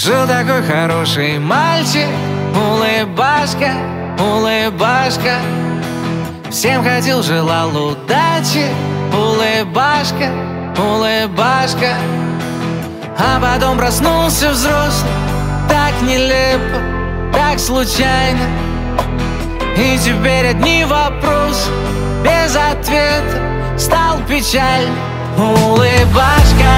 Жил такой хороший мальчик, улыбашка, улыбашка. Всем ходил, желал удачи, улыбашка, улыбашка. А потом проснулся взрослым, так нелепо, так случайно. И теперь одни вопросы без ответа, стал печаль. Улыбашка,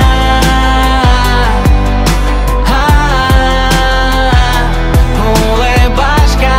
улыбашка,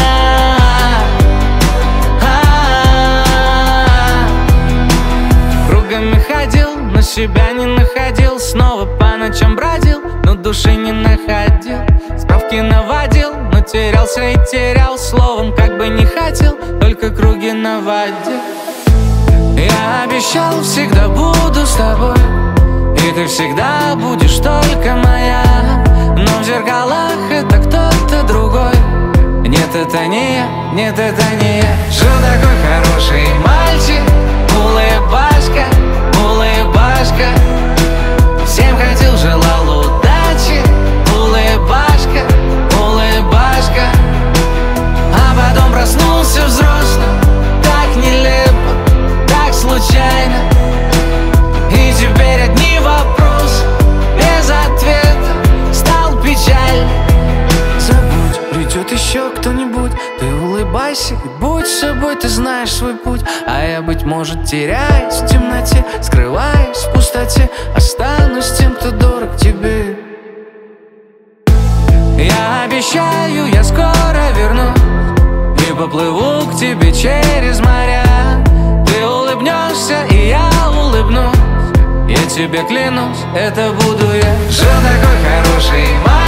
кругами ходил, но себя не находил. Снова по ночам бродил, но души не находил. Справки наводил, но терялся и терял. Словом, как бы не хотел, только круги наводил. Я обещал, всегда буду с тобой, и ты всегда будешь только моя. Но в зеркалах это кто-то другой. Нет, это не я, нет, это не я. Жил такой хороший мальчик, улыбашка, улыбашка. Всем ходил, желал удачи, улыбашка, улыбашка. А потом проснулся взрослым, так нелепо, так случайно. И теперь одни вопросы без ответа, стал печаль. Забудь, придет еще кто-нибудь. Ты улыбайся и будь собой, ты знаешь свой путь. А я, быть может, теряюсь в темноте, скрываюсь в пустоте, останусь тем, кто дорог тебе. Я обещаю, я скоро вернусь и поплыву к тебе через моря. Ты улыбнешься, и я улыбнусь, я тебе клянусь, это буду я. Жил такой хороший мальчик,